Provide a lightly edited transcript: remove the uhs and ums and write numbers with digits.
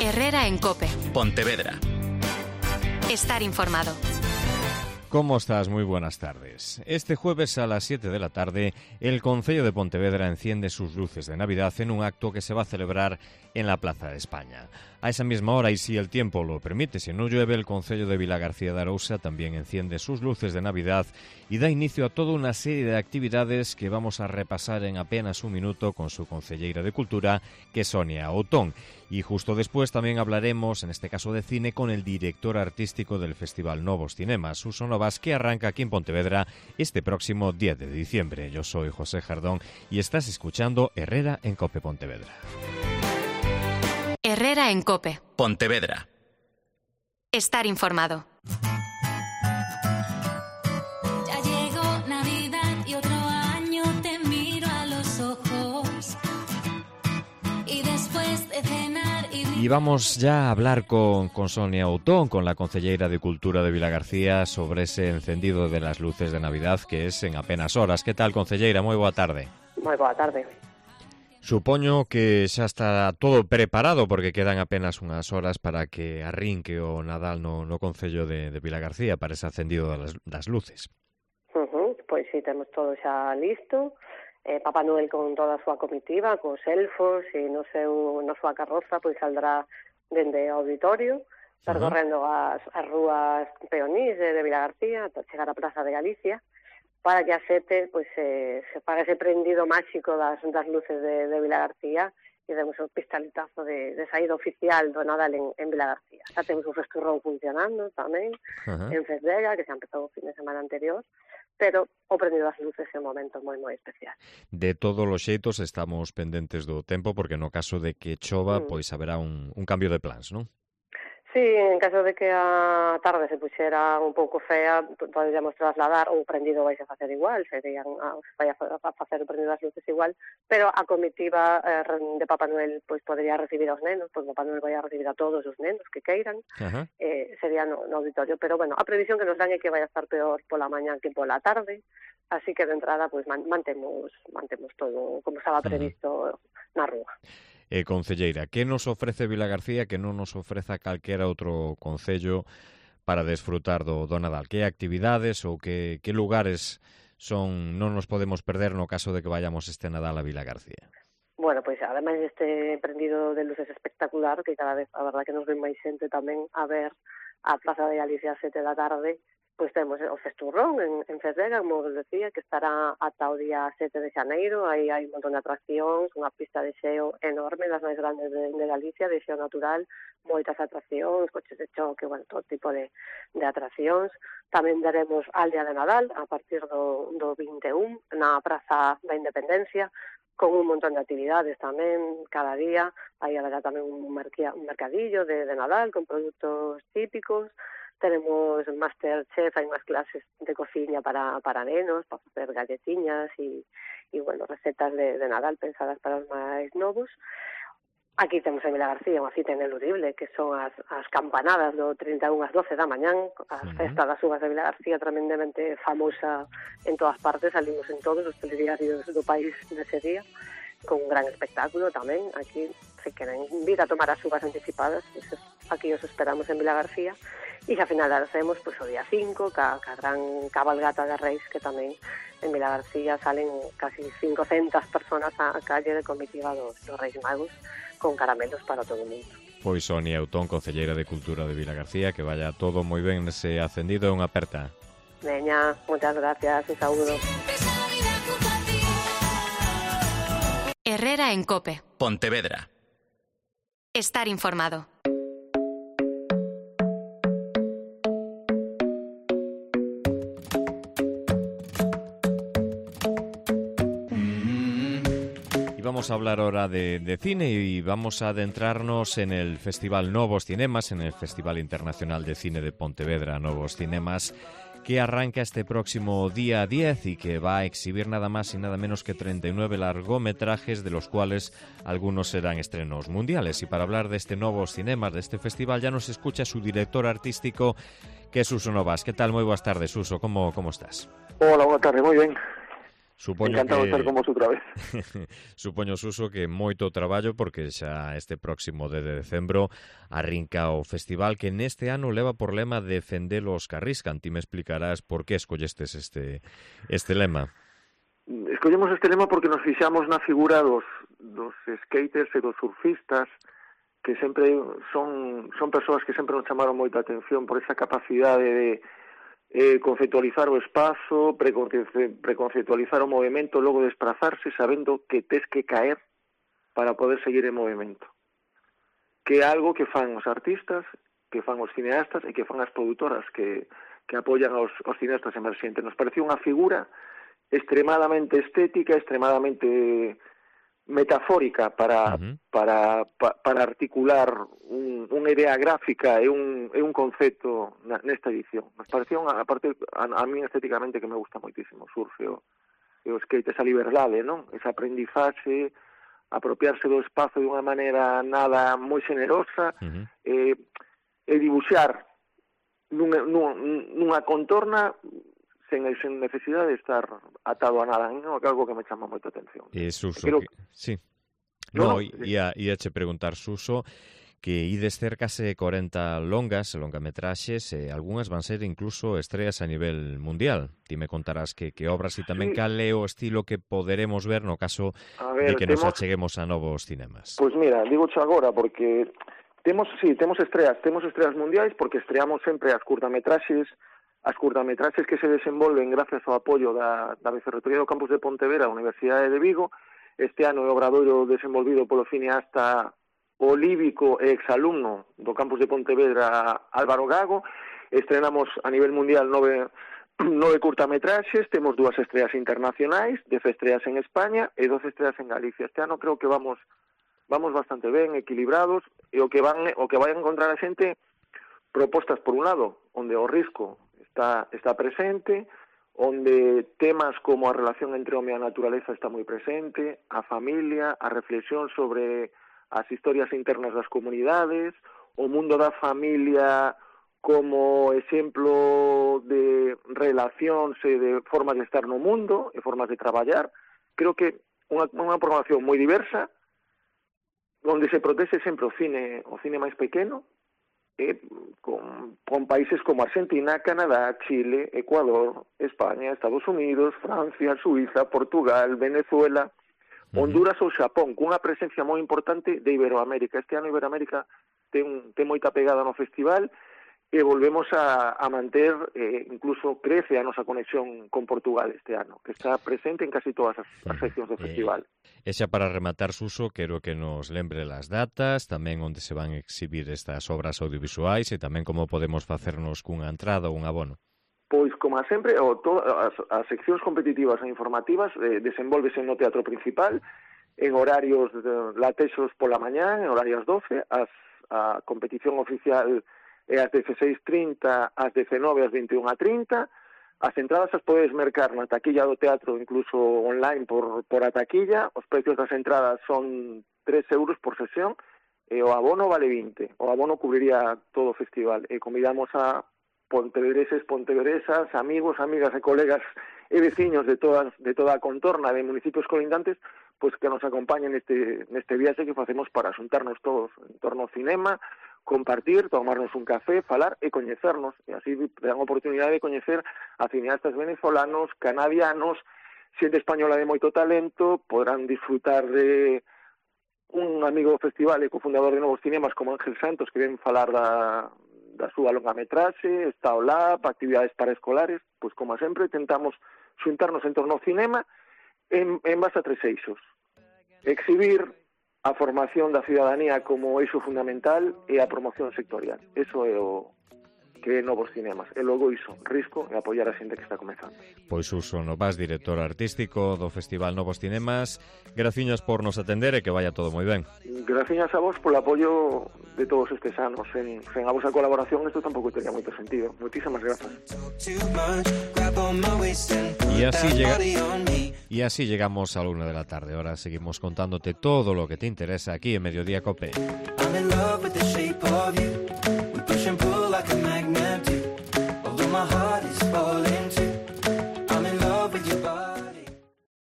Herrera en COPE. Pontevedra. Estar informado. ¿Cómo estás? Muy buenas tardes. Este jueves a las 7 de la tarde, el Concello de Pontevedra enciende sus luces de Navidad en un acto que se va a celebrar en la Plaza de España. A esa misma hora, y si el tiempo lo permite, si no llueve, el Concello de Vilagarcía de Arousa también enciende sus luces de Navidad y da inicio a toda una serie de actividades que vamos a repasar en apenas un minuto con su concelleira de Cultura, que es Sonia Outón. Y justo después también hablaremos, en este caso de cine, con el director artístico del Festival Novos Cinemas, Suso Novas, que arranca aquí en Pontevedra este próximo 10 de diciembre. Yo soy José Jardón y estás escuchando Herrera en COPE Pontevedra. Herrera en COPE. Pontevedra. Estar informado. Ya llegó Navidad y otro año te miro a los ojos. Y después de cenar y vamos ya a hablar con Sonia Outón, con la concelleira de Cultura de Vilagarcía, sobre ese encendido de las luces de Navidad que es en apenas horas. Que tal, concelleira? Moi boa tarde. Moi boa tarde. Supoño que xa está todo preparado porque quedan apenas unhas horas para que arrinque o Nadal no Concello de Vilagarcía para ese encendido das luces. Pois si, temos todo xa listo. Papá Noel con toda a súa comitiva, cos elfos e na súa carroza, pois saldrá dende o auditorio, percorrendo as rúas peonís de Vilagarcía ata chegar á Praza de Galicia, para que a 7 pois, se faga ese prendido máxico das luces de Vilagarcía e demos o pistoletazo de saída oficial do Nadal en Vilagarcía. Xa temos o festurrón funcionando tamén, en Fesdega, que xa empezou o fin de semana anterior, pero o prendido das luces é un momento moi especial. De todos os xeitos estamos pendentes do tempo, porque no caso de que chova, pois haberá un cambio de plans, non? Sí, en caso de que a tarde se puxera un pouco fea, poderíamos trasladar, ou o prendido vai a facer igual, vai a facer o prendido das luces igual, pero a comitiva de Papá Noel pois podería recibir aos nenos, pois Papá Noel vai a recibir a todos os nenos que queiran, sería no auditorio, pero bueno, a previsión que nos dan é que vai a estar peor pola mañá que pola tarde, así que de entrada pois mantemos todo como estaba previsto na rúa. Concelleira, que nos ofrece Vilagarcía que non nos ofreza calquera outro concello para desfrutar do Nadal? Que actividades ou que lugares non nos podemos perder no caso de que vayamos este Nadal a Vilagarcía? Bueno, pois ademais deste prendido de luces espectacular, que cada vez a verdad que nos ven máis xente tamén a ver a Plaza de Galicia a 7 da tarde, pois temos o festurrón en Fesdega, como vos decía, que estará ata o día 7 de xaneiro. Aí hai un montón de atraccións, unha pista de xeo enorme, das máis grandes de Galicia, de xeo natural, moitas atraccións, coches de choque, bueno, todo tipo de atraccións. Tamén daremos aldea de Nadal a partir do 21 na Praza da Independencia, con un montón de actividades tamén cada día. Aí haberá tamén un mercadillo de Nadal con produtos típicos. Tenemos Masterchef, hai unhas clases de cociña para nenos, para facer galletiñas e bueno, recetas de Nadal pensadas para os máis novos. Aquí temos en Vilagarcía unha cita ineludible, que son as campanadas do 31 ás 12 da mañán, a festa das uvas de Vilagarcía, tremendamente famosa en todas partes, salimos en todos os telediarios do país nese día, con un gran espectáculo tamén. Aquí, se queren vir a tomar as uvas anticipadas, pues, aquí os esperamos en Vilagarcía. E xa finalaremos pois, o día 5, ca gran cabalgata de Reis, que tamén en Vilagarcía salen casi 500 personas á calle de comitiva dos Reis Magos, con caramelos para todo o mundo. Pois Sonia Outón, concelleira de Cultura de Vilagarcía, que vaya todo moi ben nese acendido e unha aperta. Veña, moitas gracias, un saúdo. Herrera en COPE. Pontevedra. Estar informado. Vamos a hablar ahora de cine y vamos a adentrarnos en el Festival Novos Cinemas, en el Festival Internacional de Cine de Pontevedra, Novos Cinemas, que arranca este próximo día 10 y que va a exhibir nada más y nada menos que 39 largometrajes, de los cuales algunos serán estrenos mundiales. Y para hablar de este Novos Cinemas, de este festival, ya nos escucha su director artístico, que é Suso Novas. Que tal? Moi boas tardes, Suso. Como estás? Hola, boa tarde, moi ben. Encantado de estar con vos outra vez. Supoño, Suso, que moito traballo porque xa este próximo de decembro arrinca o festival que neste ano leva por lema Defender os que arriscan. Ti me explicarás por que escollestes este lema. Escollemos este lema porque nos fixamos na figura dos skaters e dos surfistas, que sempre son persoas que sempre nos chamaron moita atención por esa capacidade de conceptualizar o espazo, preconceptualizar o movimento, logo desplazarse sabendo que tes que caer para poder seguir en movimento. Que é algo que fan os artistas, que fan os cineastas e que fan as produtoras que apoian aos cineastas emerxentes. Nos parecía unha figura extremadamente estética, extremadamente metafórica para articular unha idea gráfica e un concepto nesta edición. Nos parecía aparte a mí estéticamente que me gusta moitísimo o surf e o skate, esa liberdade, non? Esa aprendizaxe, apropiarse do espazo de unha maneira nada moi xenerosa, e dibuixar nunha contorna sen necesidade de estar atado a nada, non é algo que me chama moita atención. Suso, sí. Ia che preguntar, Suso, que ides cerca de 40 longametraxes, e algunhas van ser incluso estreas a nivel mundial. Ti me contarás que obras e tamén cal é o estilo que poderemos ver no caso de que nos acheguemos a novos cinemas. Pois mira, digocho agora, porque temos estreas mundiais, porque estreamos sempre as curtametraxes que se desenvolven gracias ao apoio da Vicerrectoría do Campus de Pontevedra, a Universidade de Vigo. Este ano é o obradoiro desenvolvido polo cineasta olívico e exalumno do Campus de Pontevedra, Álvaro Gago. Estrenamos a nivel mundial 9 curtametraxes, temos 2 estreas internacionais, 10 estreas en España e 12 estreas en Galicia. Este ano creo que vamos bastante ben, equilibrados, e o que vai a encontrar a xente propostas por un lado, onde o risco está presente, onde temas como a relación entre home e a naturaleza está moi presente, a familia, a reflexión sobre as historias internas das comunidades, o mundo da familia como exemplo de relacións e de formas de estar no mundo e formas de traballar. Creo que unha programación moi diversa, onde se protexe sempre o cine máis pequeno, con países como Argentina, Canadá, Chile, Ecuador, España, Estados Unidos, Francia, Suiza, Portugal, Venezuela, Honduras ou Xapón, cunha presencia moi importante de Iberoamérica. Este ano Iberoamérica ten moita pegada no festival e volvemos a manter, incluso crece a nosa conexión con Portugal este ano, que está presente en casi todas as seccións do festival. E xa para rematar, Suso, quero que nos lembre as datas, tamén onde se van exhibir estas obras audiovisuais e tamén como podemos facernos cunha entrada ou un abono. Pois, como sempre, as seccións competitivas e informativas desenvolvese no Teatro Principal en horarios latexos pola mañá, en horarios 12, a competición oficial é ás 16:30, ás 19, ás 21:30. As entradas as podes mercar na taquilla do teatro, incluso online por a taquilla. Os precios das entradas son 3 euros por sesión e o abono vale 20. O abono cubriría todo o festival. E convidamos a pontevedreses, pontevedresas, amigos, amigas e colegas e veciños de toda a contorna de municipios colindantes, pois que nos acompañen neste viaxe que facemos para xuntarnos todos en torno ao cinema, compartir, tomarnos un café, falar e coñecernos, e así dan a oportunidade de coñecer a cineastas venezolanos, canadianos, xente española de moito talento, podrán disfrutar de un amigo do festival e cofundador de Novos Cinemas como Ángel Santos, que ven falar da súa longametraxe, está o lab, actividades paraescolares, pois como sempre tentamos xuntarnos en torno ao cinema en base a 3 eixos. Exhibir a formación da cidadanía como eixo fundamental e a promoción sectorial. Eso é o que é Novos Cinemas. E logo iso, risco e apoiar a xente que está comezando. Pois Suso Novas, director artístico do Festival Novos Cinemas, graciñas por nos atender e que vaya todo moi ben. Graciñas a vos polo apoio de todos estes anos. Sen a vosa colaboración isto tampouco teria moito sentido. Moitísimas grazas. Y así llegamos a la 1 de la tarde. Ahora seguimos contándote todo lo que te interesa aquí en Mediodía Cope. I'm in love with the shape of you. We push and pull like a magnet do. Although my heart is falling